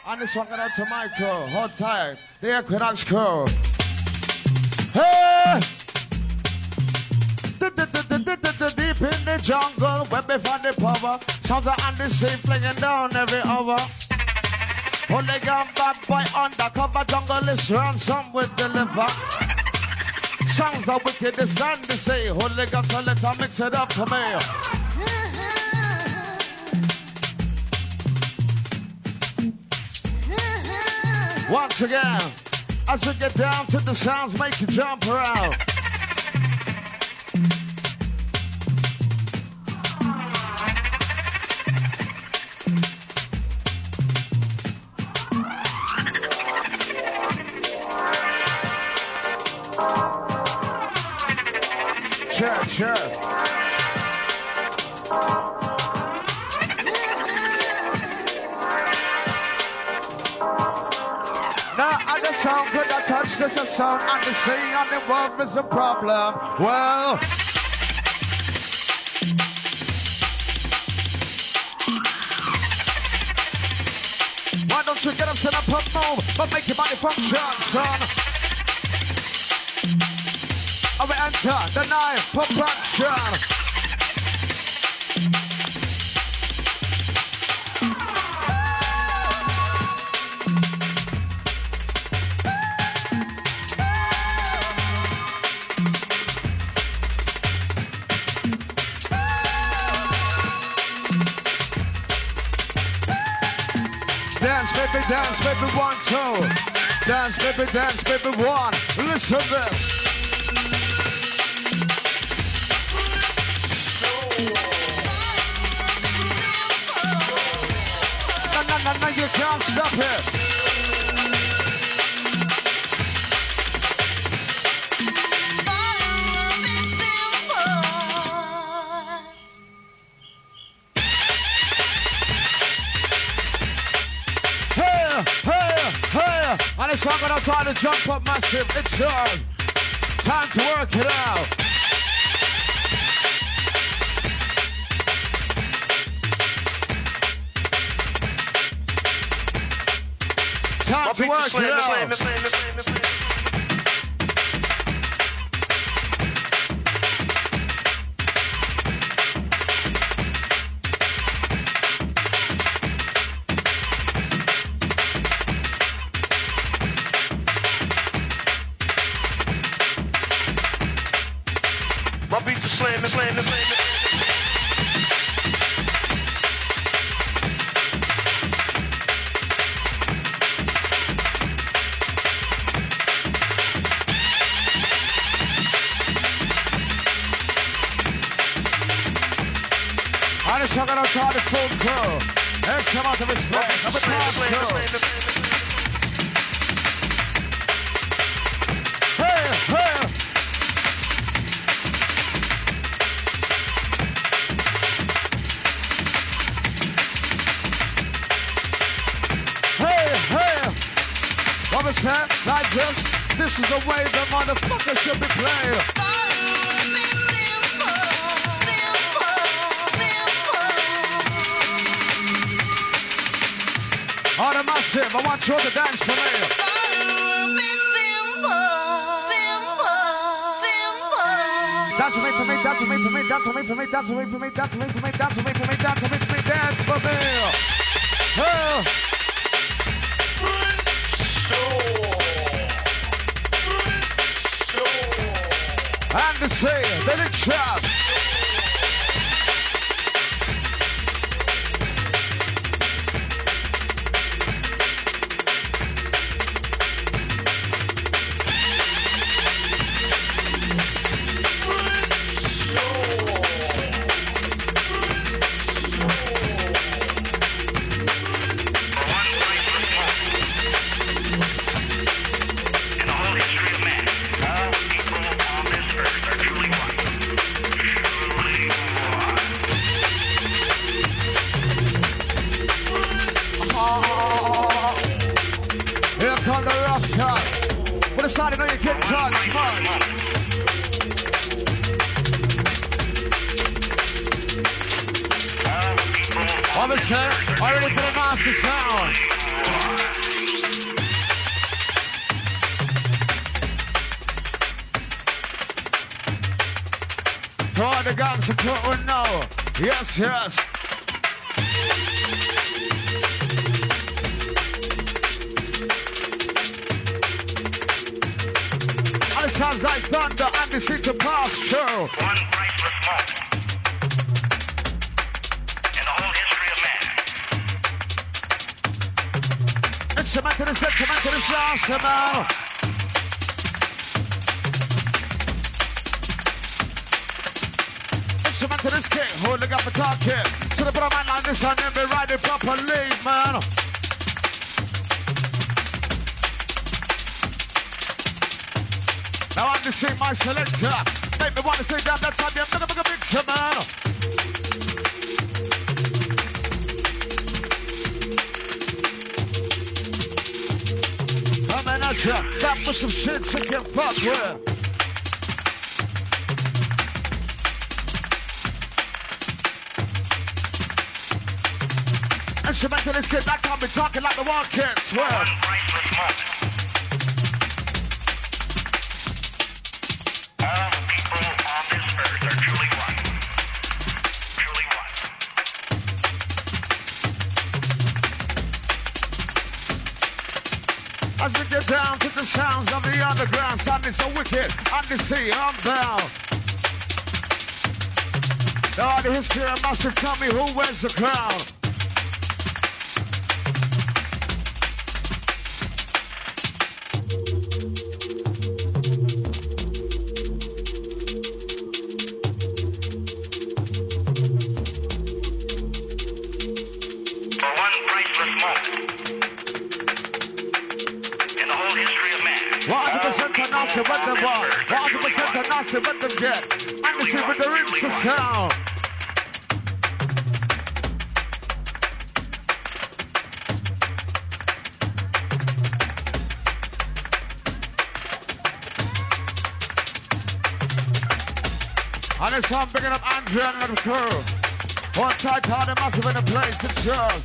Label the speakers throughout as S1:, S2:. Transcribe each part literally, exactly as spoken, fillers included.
S1: And this one going out to Michael. Hold tight. The Equinox crew. Hey! Deep in the jungle, where we find the power. Sounds are on the sea, flinging down every hour. Hooligan bad boy undercover, jungle is ransom with the liver. Sounds are wicked, the sun to say. Hooligan, so let's mix it up to me. Once again, as we get down to the sounds, make you jump around. Sure, sure. Now, and the sound could I touch this a sound and the sea and the world is a problem. Well, why don't you get up, stand up, and move, but make your body function, son. I will enter the night perfection. Dance, baby, dance, baby, one, two. Dance, baby, dance, baby, one. Listen to this. No, no, no, no, you can't stop it. And it's not gonna try to jump up massive. It's yours. Time to work it out. Time to work it out. I'm gonna try the full crew. X amount of respect. I'm a crew. Hey, hey. Hey, hey. What was that? Like this? This is the way the motherfucker should be playing. All the massive, I want you to dance for me. Dance for me, for me, dance for me, for me, dance for me, for me, dance for me, for me, dance for me, for me, dance for me, for me, dance for me, for me, dance for me. Oh. And the sea, the big shot. Already put a master sound. To all the gangs of people know. Yes, yes. And it sounds like thunder and the sea to pass through.
S2: One priceless moment in the whole history of man.
S1: Instrumental is instrumental is last, man. To this king, holding up a talk kid. To the brother man like this and then be riding properly, man. Now I'm just seeing my selector. Make me want to say damn that time, I'm gonna make a mixer, man. Coming at ya, that was some shit to get fucked with. Instrumental this kid, that can't be talking like the one kid, swear.
S2: One priceless moment. All the people on this earth are truly one. Truly one.
S1: As we get down to the sounds of the underground, sounding so wicked, on the sea, I'm down. Now the history of master, tell me who wears the crown. What them want, one hundred percent of Nazi, what them get, and the shit with the rims to sound. And this one picking up Andrea and the crew. One tight hard and massive in the place, it's yours.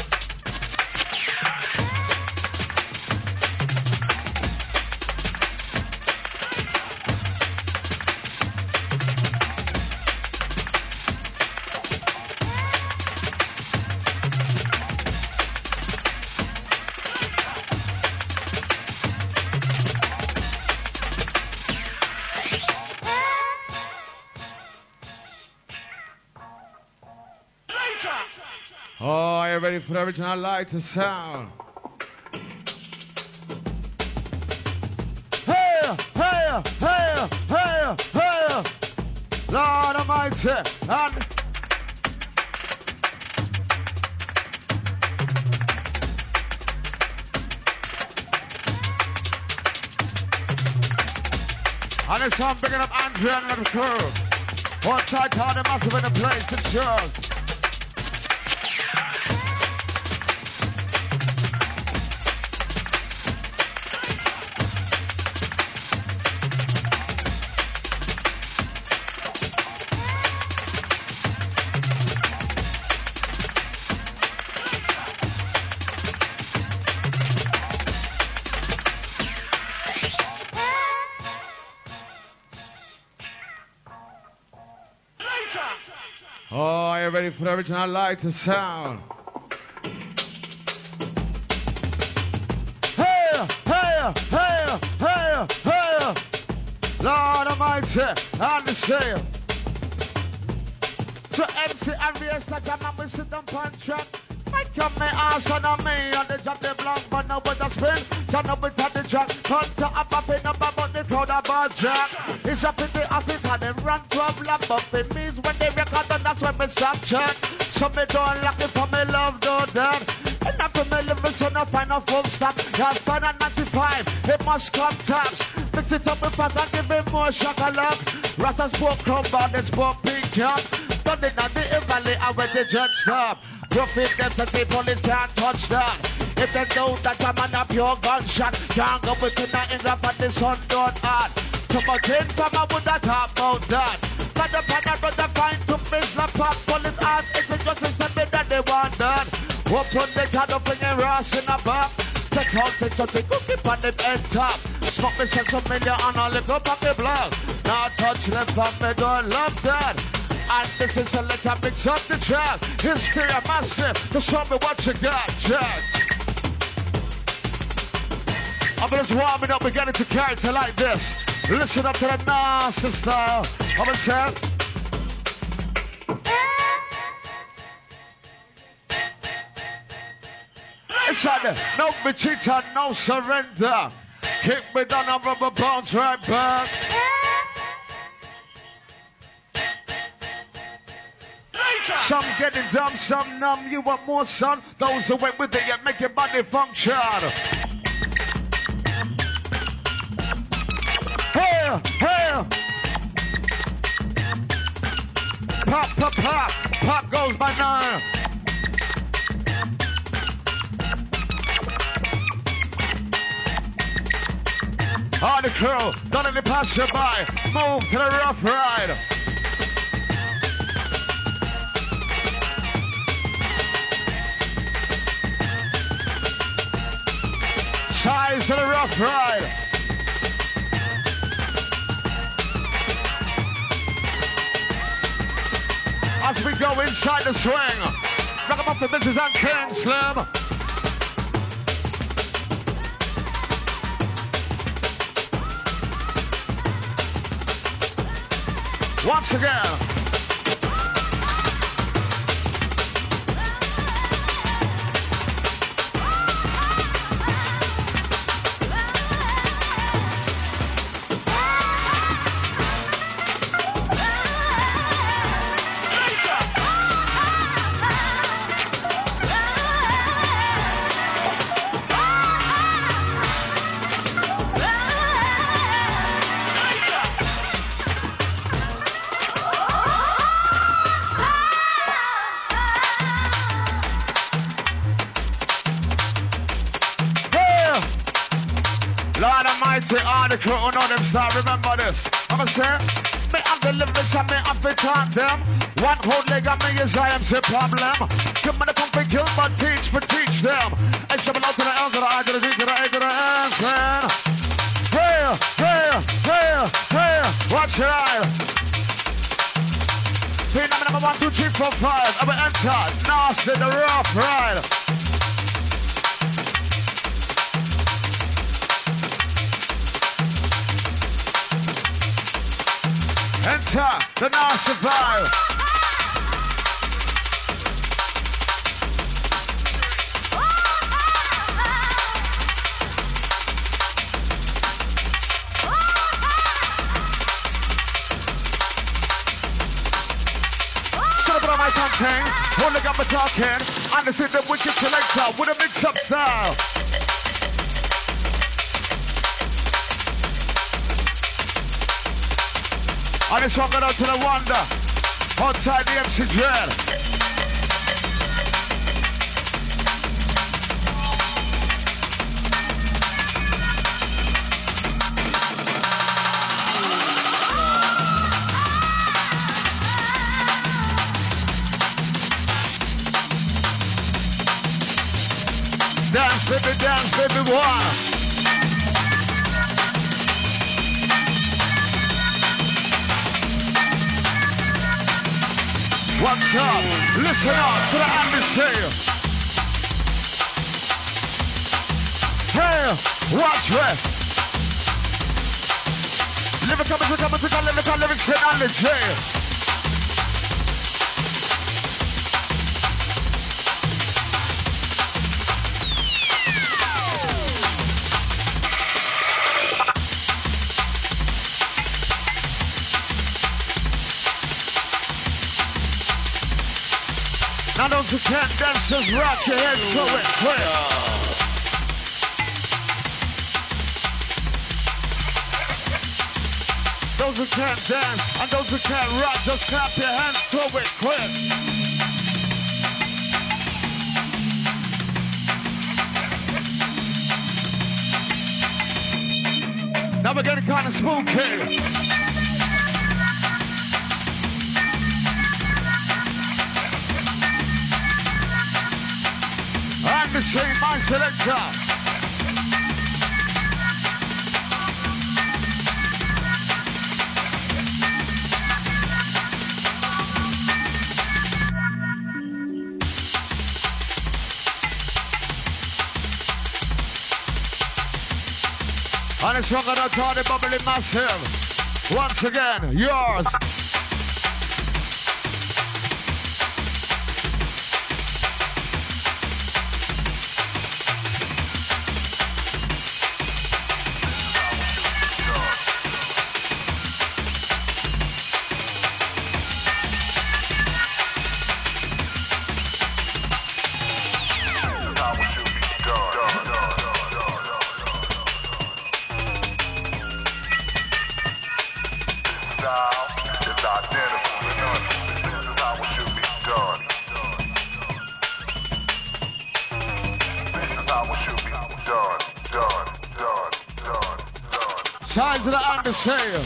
S1: Oh, are you ready for the original light to sound? Hey, hey, hey, hey, hey, Lord Almighty, and and it's time picking up Andrea and the crew. One tight, hard and massive in the place, it's yours. Oh, are you ready for the original light to sound? Hey, hey, hey, hey, hey, Lord Almighty, and the same. To M C and V S, like a man, we sit on track. I come me ass on me, and the job they block, but no but the spin. Turn up with the track, hunter up up in number, but the crowd about jack. It's up in the Africa, them run problem, but it means when they record, and that's when we stop check. So me don't like it for me love, do that. And after me living, so no find a full stop. Yeah, start at ninety-five, it must come tops. Mix it up with fast and give it more chocolate. Rasta spoke crowd, but they spoke pink cap. Done it on the valley, I went the judge stop. Profit them to say police can't touch that. If they know that I'm on a pure gunshot, can't go within the in the but the sun don't hot. Too much in from I would not talk about that. But the panel brother find to miss the pop police ass. It's a justice and me that they want that. Open the candle, bringing Ross in the back. Take out, take out, take out, keep on the head top. Smoke me six million on a little pocket block. Now touch left on me, don't love that. And this is a little mix up the track. History of massive, so show me what you got, Jack. I'm just warming up, we're getting to character like this. Listen up to the nasty style. I'm a chap. It's on the no retreat and no surrender. Kick me down on rubber bones right back. Some getting dumb, some numb. You want more, son? Those who went with it, you make your body function. Hey, hey. Pop, pop, pop. Pop goes by nine. All the crew, don't let me pass you by. Move to the rough ride. Size to the rough ride. As we go inside the swing, knock 'em off the Missus and King Slim. Once again. All the crew know them start, remember this. I'ma say, me have the lyrics and me have to talk them. One whole leg on me is I am the problem. Give me the pump and kill, but teach for teach them. I should belong to the L to the I to the D to the A to the S, man. Hey, hey, hey, hey, watch your eye. Team number number one, two, three, four, five. I'm gonna enter, nasty, the rough ride. Enter the nasty vibe. Shut up on my content. Hold the gun for talking. And this is the wicked selector with a mix-up style. And this one got out to the Wonder. Outside the M C Dread. Dance, baby, dance, baby, one. What's up? Listen up to the atmosphere. Hey, watch this. Lyrical, lyrical, lyrical, lyrical, lyrics technology. Now those who can't dance, just rock your head to it, quick. Those who can't dance and those who can't rock, just clap your hands to it, quick. Now we're getting kind of spooky. Let me see my selector. And it's one gonna turn the bubbly massive. Once again, yours. Size of the undersale.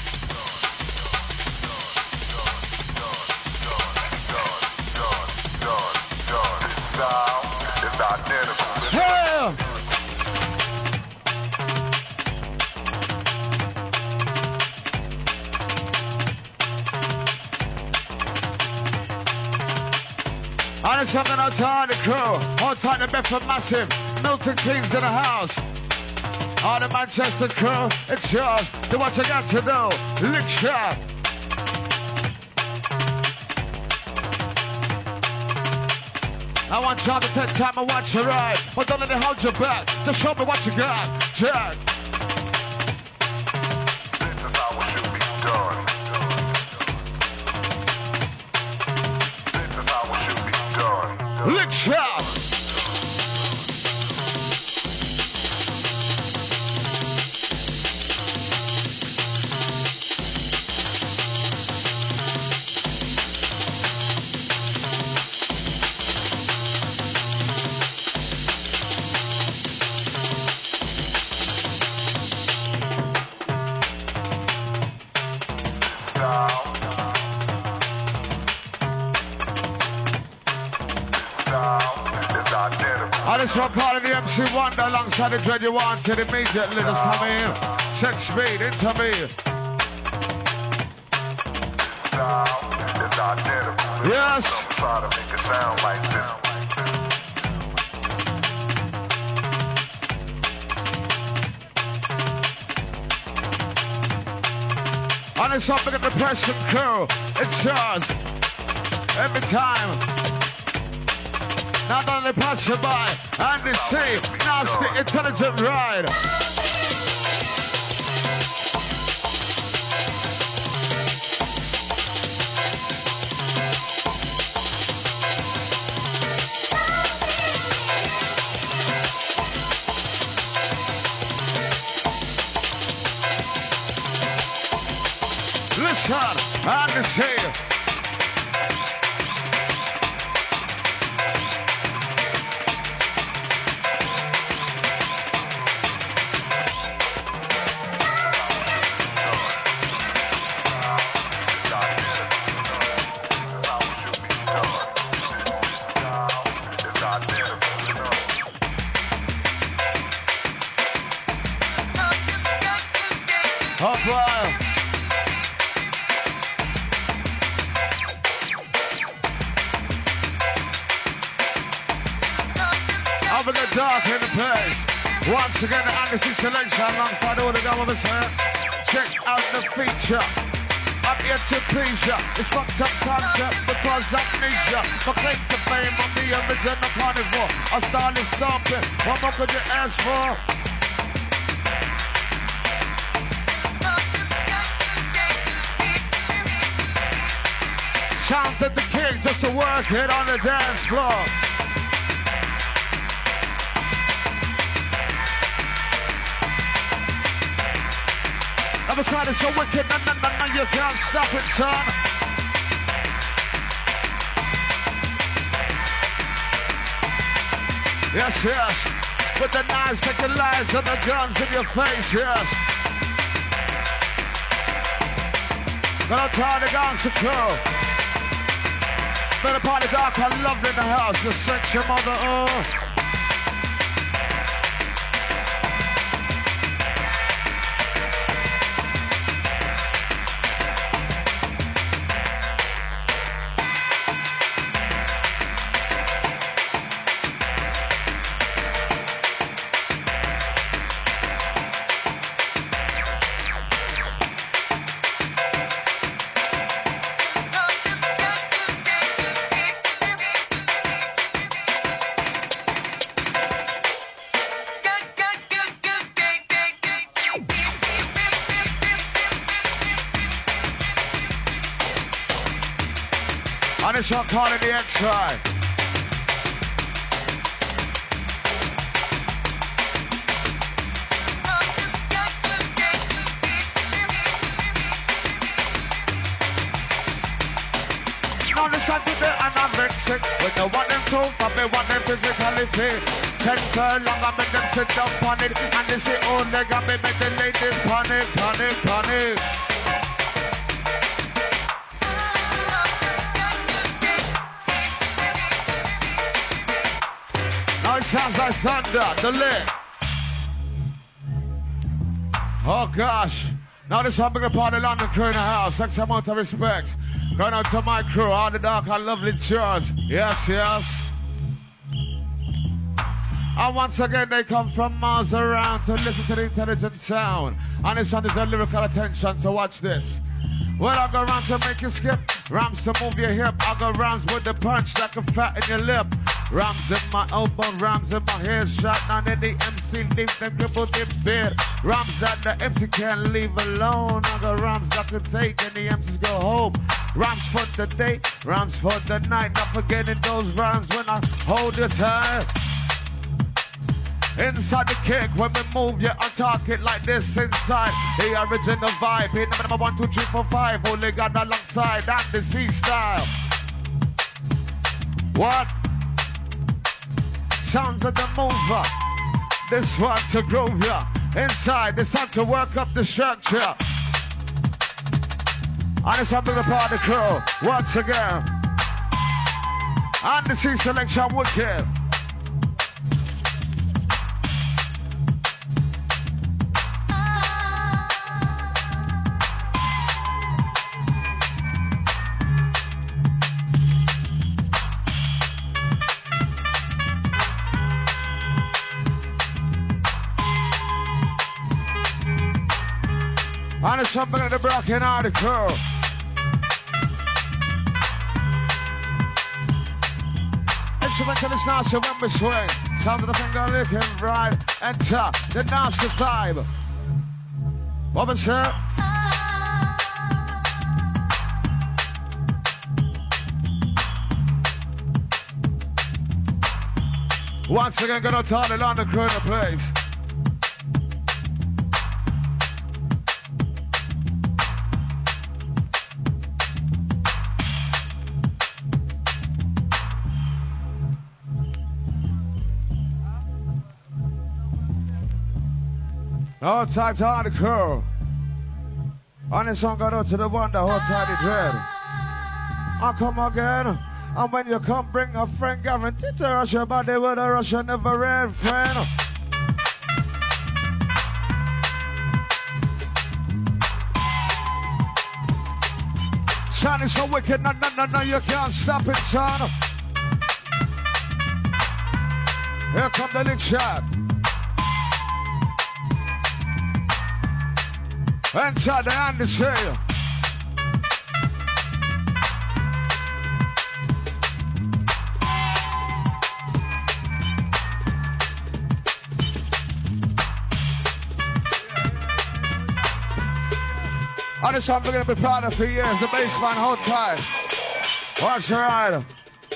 S1: Hell! And it's something outside the crew. All time the Bedford Massive. Milton Keynes in the house. All the Manchester crew, it's yours. Do what you got to do. Lick shot. I want y'all to take time and watch your ride. But don't let it hold you back. Just show me what you got. Jack.
S3: This is how it should be done. This is how it should be done.
S1: Lick shot. This one calling the M C Wonder alongside the Dread You Wanted immediately. Just come in. Check speed into me. Yes.
S3: Try to make it sound like this.
S1: And it's up in the depression crew. It's yours. Every time. Not only pass you by, and they see, nasty, intelligent ride. Listen, and they see. Dark in the place. Once again, the Anderson selection alongside all the governments here. Check out the feature. I'm here to please ya. It's fucked up concept because amnesia. My claim to fame on the original carnivore. I started stomping. What more could you ask for? Sounds of the king just to work it on the dance floor. Other side is so wicked, no, no, no, no, you can't stop it, son. Yes, yes. With the knives, take the lives and the guns in your face, yes. Gonna try the guns to kill. Better party dark, I love in the house. You sex your mother, oh. And this one calling the X-Ray. Now this one today and I'm vexing. With the one and two, for me one and physically fit. Ten curl long, I make them sit down on it. And they say, oh, they got me make the ladies panic, panic, panic. Now it sounds like thunder, the lid. Oh gosh. Now this one big part of the London crew in the house. Next amount of respect. Going out to my crew, all the dark and lovely chairs. Yes, yes. And once again, they come from miles around to listen to the intelligent sound. And this one is a lyrical attention, so watch this. Well, I go round to make you skip, rams to move your hip. I go rams with the punch like a fat in your lip. Rams in my elbow, rams in my head shot. None of the M C leave them crippled in bed. Rams that the M C can't leave alone. I got rams I can take and the M Cs go home. Rams for the day, rams for the night. Not forgetting those rhymes when I hold your tight. Inside the kick, when we move, yeah, I talk it like this inside. The original vibe, hit number one, two, three, four, five. Only got alongside and the C style. What? Sounds of the mover. This one to groove ya. Inside, this one to work up the structure. And it's under the part of the crew. Once again. And the C selection wicked. And it's something at the broken article. Instrumental is nasty when we swing. Sound of the finger licking right. Enter the nasty vibe. What was that? Once again, gonna turn it on the crew in the place. Hold tight to the crew. On this song got out to the one that hold tight the dread. I'll come again. And when you come, bring a friend. Guaranteed to rush your body with a rush you never end, friend. Son is so wicked, no, no, no, no, you can't stop it, son. Here come the lick shot. Enter the Andy Sale. On this song we're going to be proud of for years. The bassman, hold tight. Watch your ride.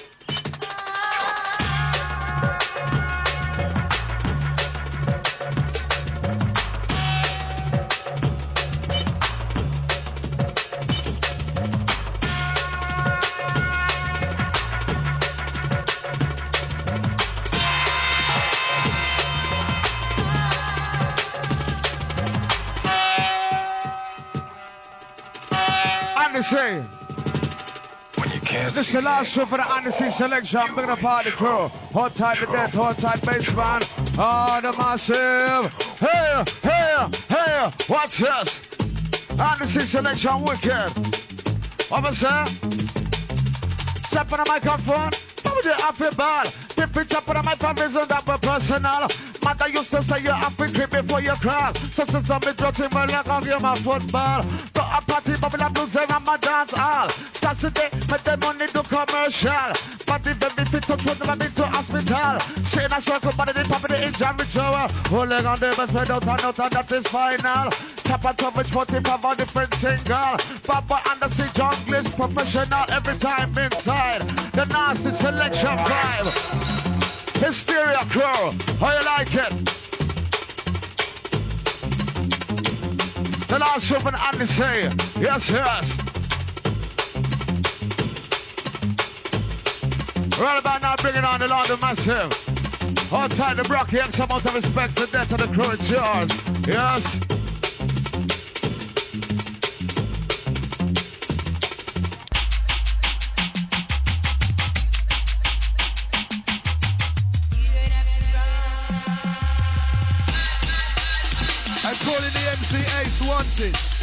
S1: Say,
S3: When you can't
S1: this is
S3: see
S1: the last
S3: the
S1: show for the Andy selection. I'm bringing up all the crew. Hold tight to death, hold tight bassman. Oh, the massive. Hey, hey, hey, watch this. Andy selection wicked. What was that? Step on the microphone. How would you have your ball? If it's up on my provision that were personal. Mother used to say you have to creep before you crawl. So since I'm dressing my leg on you my football. Got a party bubble up blues and my dance all. Saturday, make the money do commercial. But the baby fit touch with them into hospital. Saying a circle, but it pop in the inch and shower. Holding on the best spread out and out and that is final. Top and top which forty-five on different single. Papa and the sea junglist professional every time inside. The nasty selection vibe. Hysteria crew, how you like it? The last woman Andy say, yes, yes. Right about now, bringing on the London Massive. Hold tight the Brocky, X amount of respect to the death of the crew, it's yours. Yes.
S4: I'm calling the M C Ace Wanted.